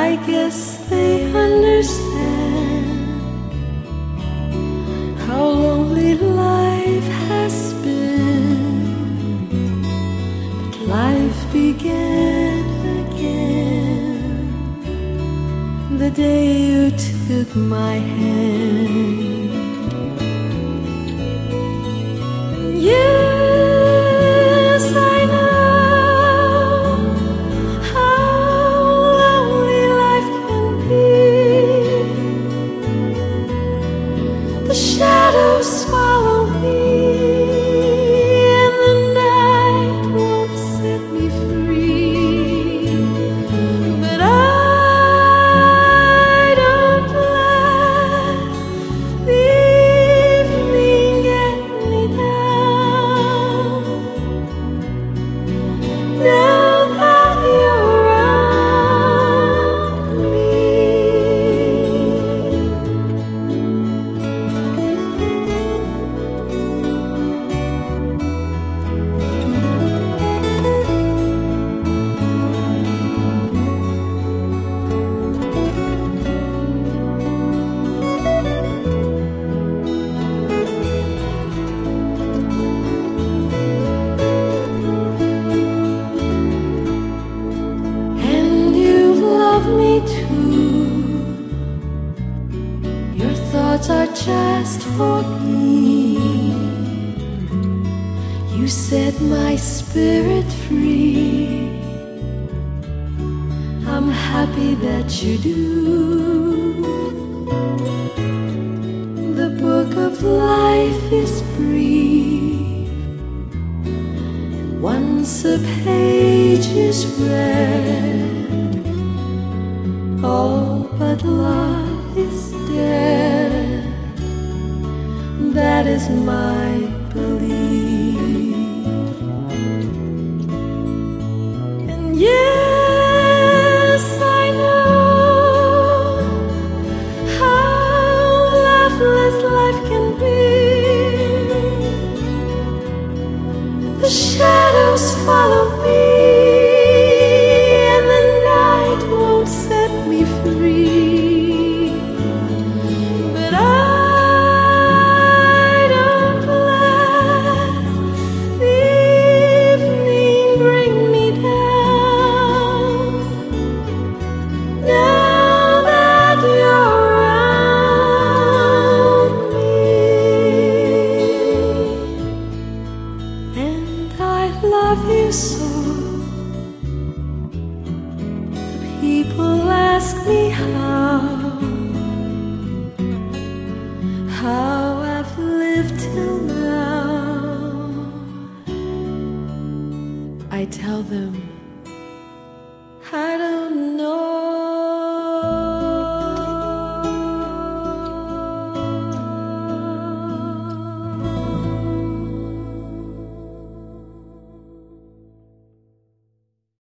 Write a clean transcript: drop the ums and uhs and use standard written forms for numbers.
I guess they understand how lonely life has been. But life began again the day you took my hand. And yes, I know how lonely life can be. The shadows follow me, and the night won't set me free. But I don't let the evening get me down. Now that you're around me. And you love me too. Your thoughts are just for me. You set my spirit free. I'm happy that you do. The book of life is brief. Once a page is read, all but love is dead. That is my belief. And yes, I know how loveless life can be. The shadows follow me, and the night won't set me free. But I don't let the evening bring me down. Now that you're around me. And I love you so. The people ask me how I've lived till now. I tell them I don't